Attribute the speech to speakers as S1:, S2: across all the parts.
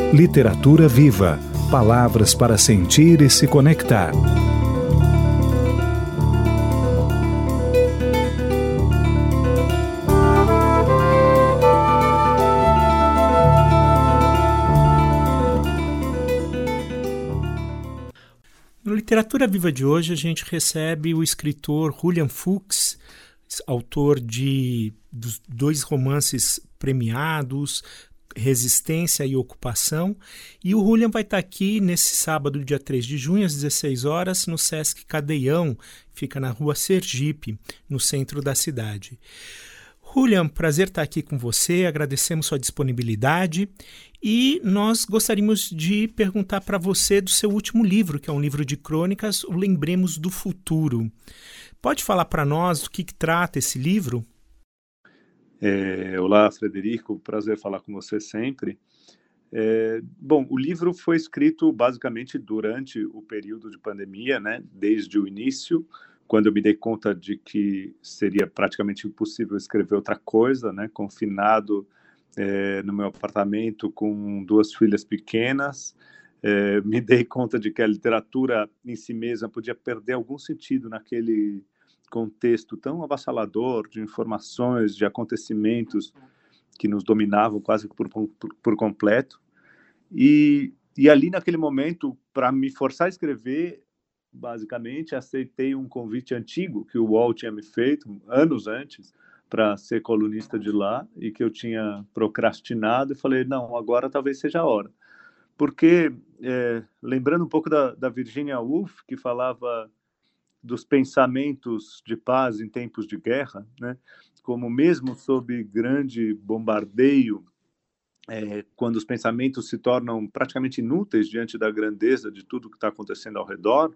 S1: Literatura Viva. Palavras para sentir e se conectar.
S2: No Literatura Viva de hoje, a gente recebe o escritor Julian Fuchs, autor dos 2 romances premiados, Resistência e Ocupação. E o Julian vai estar aqui nesse sábado, dia 3 de junho, às 16 horas, no Sesc Cadeião, fica na rua Sergipe, no centro da cidade. Julian, prazer estar aqui com você, agradecemos sua disponibilidade e nós gostaríamos de perguntar para você do seu último livro, que é um livro de crônicas, o Lembremos do Futuro. Pode falar para nós do que trata esse livro?
S3: Olá, Frederico, prazer falar com você sempre. Bom, o livro foi escrito basicamente durante o período de pandemia, né? Desde o início, quando eu me dei conta de que seria praticamente impossível escrever outra coisa, né? Confinado no meu apartamento com 2 filhas pequenas, me dei conta de que a literatura em si mesma podia perder algum sentido naquele contexto tão avassalador de informações, de acontecimentos que nos dominavam quase por completo. E ali, naquele momento, para me forçar a escrever, basicamente, aceitei um convite antigo que o UOL tinha me feito, anos antes, para ser colunista de lá, e que eu tinha procrastinado, e falei, não, agora talvez seja a hora. Porque, lembrando um pouco da Virginia Woolf, que falava dos pensamentos de paz em tempos de guerra, né? Como mesmo sob grande bombardeio, quando os pensamentos se tornam praticamente inúteis diante da grandeza de tudo que está acontecendo ao redor,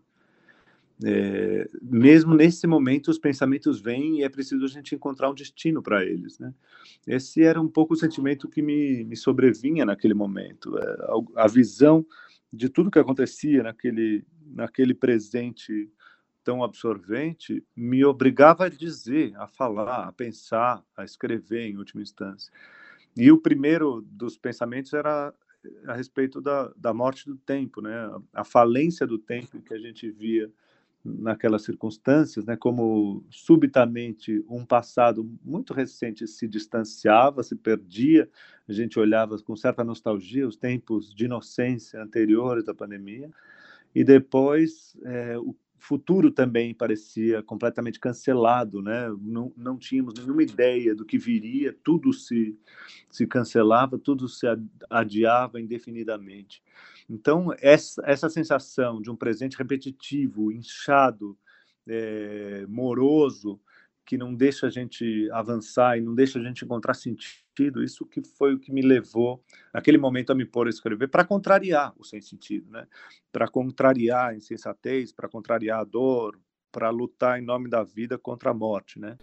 S3: mesmo nesse momento os pensamentos vêm e é preciso a gente encontrar um destino para eles, né? Esse era um pouco o sentimento que me sobrevinha naquele momento, a visão de tudo que acontecia naquele presente tão absorvente me obrigava a dizer, a falar, a pensar, a escrever em última instância. E o primeiro dos pensamentos era a respeito da morte do tempo, né? A falência do tempo que a gente via naquelas circunstâncias, né? Como subitamente um passado muito recente se distanciava, se perdia, a gente olhava com certa nostalgia os tempos de inocência anteriores à pandemia, e depois o futuro também parecia completamente cancelado, né? Não tínhamos nenhuma ideia do que viria, tudo se cancelava, tudo se adiava indefinidamente. Então, essa sensação de um presente repetitivo, inchado, moroso, que não deixa a gente avançar e não deixa a gente encontrar sentido, isso que foi o que me levou, naquele momento, a me pôr a escrever, para contrariar o sem sentido, né? Para contrariar a insensatez, para contrariar a dor, para lutar em nome da vida contra a morte, né?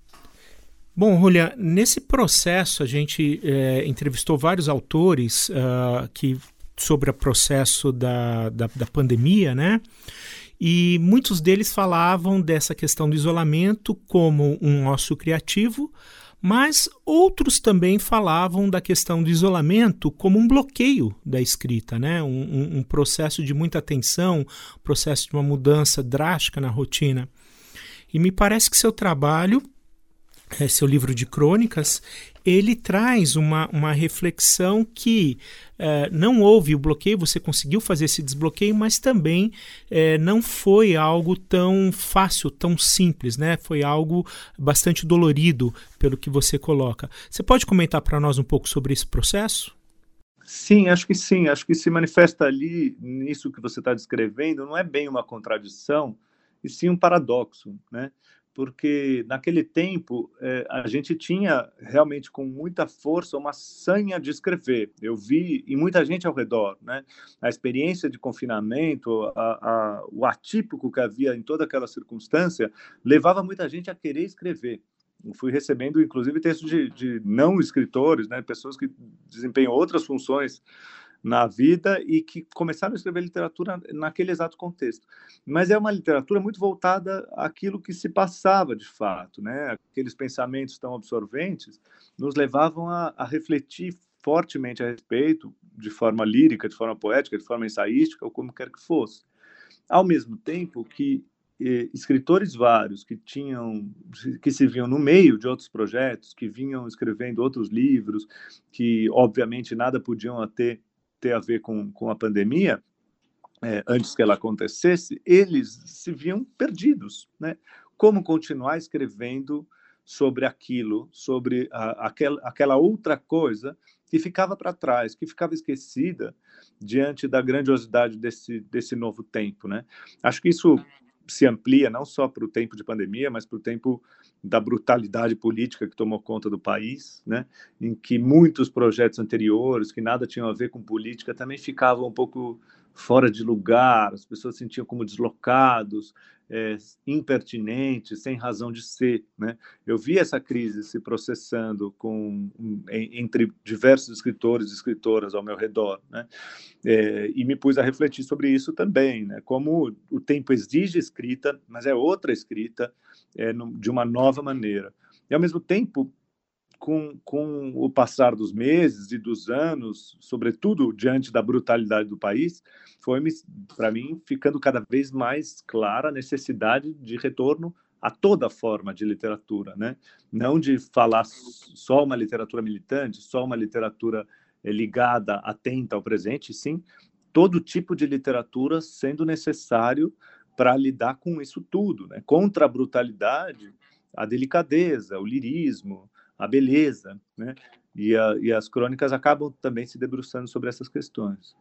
S2: Bom, Julian, nesse processo a gente entrevistou vários autores sobre o processo da pandemia, né? E muitos deles falavam dessa questão do isolamento como um ócio criativo, mas outros também falavam da questão do isolamento como um bloqueio da escrita, né? Um processo de muita tensão, um processo de uma mudança drástica na rotina. E me parece que seu trabalho, seu livro de crônicas, ele traz uma reflexão que não houve o bloqueio, você conseguiu fazer esse desbloqueio, mas também não foi algo tão fácil, tão simples, né? Foi algo bastante dolorido, pelo que você coloca. Você pode comentar para nós um pouco sobre esse processo?
S3: Sim, acho que se manifesta ali, nisso que você está descrevendo, não é bem uma contradição, e sim um paradoxo, né? Porque naquele tempo a gente tinha realmente com muita força uma sanha de escrever. Eu vi, e muita gente ao redor, né? A experiência de confinamento, o atípico que havia em toda aquela circunstância, levava muita gente a querer escrever. Eu fui recebendo, inclusive, textos de não escritores, né? Pessoas que desempenham outras funções na vida e que começaram a escrever literatura naquele exato contexto. Mas é uma literatura muito voltada àquilo que se passava de fato, né? Aqueles pensamentos tão absorventes nos levavam a refletir fortemente a respeito, de forma lírica, de forma poética, de forma ensaística, ou como quer que fosse. Ao mesmo tempo que escritores vários que se viam no meio de outros projetos, que vinham escrevendo outros livros, que obviamente nada podiam ter a ver com a pandemia, antes que ela acontecesse, eles se viam perdidos, né? Como continuar escrevendo sobre aquilo, sobre aquela outra coisa que ficava para trás, que ficava esquecida diante da grandiosidade desse novo tempo, né? Acho que isso se amplia não só para o tempo de pandemia, mas para o tempo da brutalidade política que tomou conta do país, né? Em que muitos projetos anteriores, que nada tinham a ver com política, também ficavam um pouco fora de lugar, as pessoas se sentiam como deslocados, impertinentes, sem razão de ser, né? Eu vi essa crise se processando entre diversos escritores e escritoras ao meu redor, né? E me pus a refletir sobre isso também, né? Como o tempo exige escrita, mas é outra escrita, de uma nova maneira. E, ao mesmo tempo, com o passar dos meses e dos anos, sobretudo diante da brutalidade do país, foi, para mim, ficando cada vez mais clara a necessidade de retorno a toda forma de literatura, né? Não de falar só uma literatura militante, só uma literatura ligada, atenta ao presente, sim, todo tipo de literatura sendo necessário para lidar com isso tudo, né? Contra a brutalidade, a delicadeza, o lirismo, a beleza, né? E as crônicas acabam também se debruçando sobre essas questões.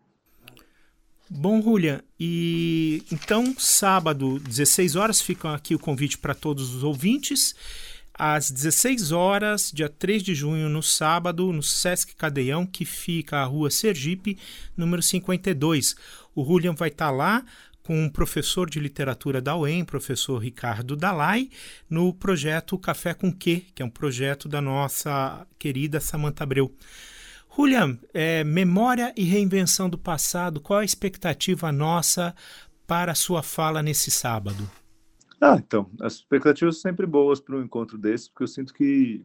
S2: Bom, Julian, e então sábado, 16 horas, fica aqui o convite para todos os ouvintes. Às 16 horas, dia 3 de junho, no sábado, no Sesc Cadeião, que fica a Rua Sergipe, número 52. O Julian vai estar lá com um professor de literatura da UEM, professor Ricardo Dalai, no projeto Café com Quê, que é um projeto da nossa querida Samantha Abreu. Julian, memória e reinvenção do passado, qual a expectativa nossa para a sua fala nesse sábado?
S3: Então, as expectativas são sempre boas para um encontro desse, porque eu sinto que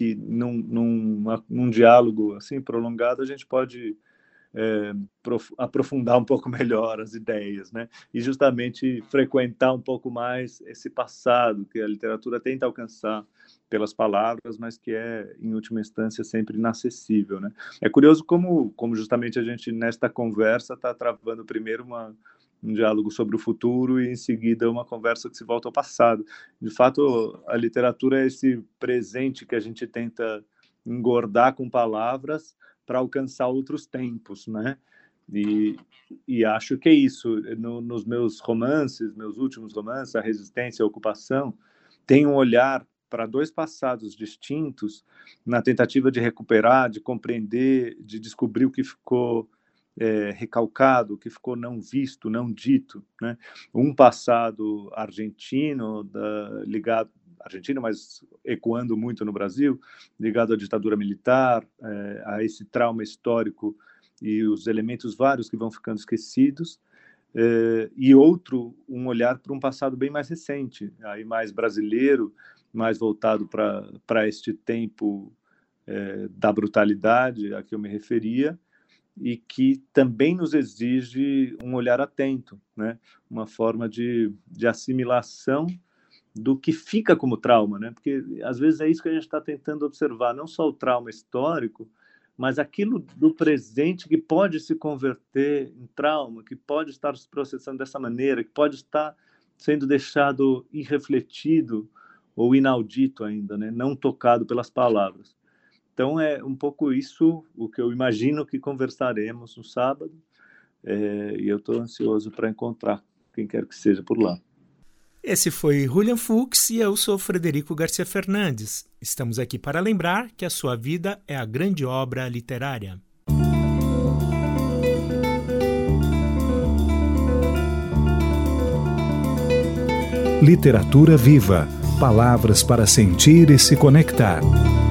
S3: num diálogo assim prolongado a gente pode aprofundar um pouco melhor as ideias, né? E justamente frequentar um pouco mais esse passado que a literatura tenta alcançar pelas palavras, mas que é, em última instância, sempre inacessível, né? É curioso como justamente a gente, nesta conversa, está travando primeiro um diálogo sobre o futuro e, em seguida, uma conversa que se volta ao passado. De fato, a literatura é esse presente que a gente tenta engordar com palavras para alcançar outros tempos, né? E acho que é isso. Nos meus romances, meus últimos romances, A Resistência e a Ocupação, tem um olhar para dois passados distintos na tentativa de recuperar, de compreender, de descobrir o que ficou recalcado, o que ficou não visto, não dito, né? Um passado argentino, ligado argentino, mas ecoando muito no Brasil, ligado à ditadura militar, a esse trauma histórico e os elementos vários que vão ficando esquecidos, e outro, um olhar para um passado bem mais recente, aí mais brasileiro, mais voltado para este tempo da brutalidade a que eu me referia, e que também nos exige um olhar atento, né? Uma forma de assimilação do que fica como trauma, né? Porque às vezes é isso que a gente está tentando observar, não só o trauma histórico, mas aquilo do presente que pode se converter em trauma, que pode estar se processando dessa maneira, que pode estar sendo deixado irrefletido ou inaudito ainda, né? Não tocado pelas palavras. Então é um pouco isso o que eu imagino que conversaremos no sábado, e eu estou ansioso para encontrar quem quer que seja por lá.
S2: Esse foi Julian Fuchs e eu sou Frederico Garcia Fernandes. Estamos aqui para lembrar que a sua vida é a grande obra literária.
S1: Literatura viva. Palavras para sentir e se conectar.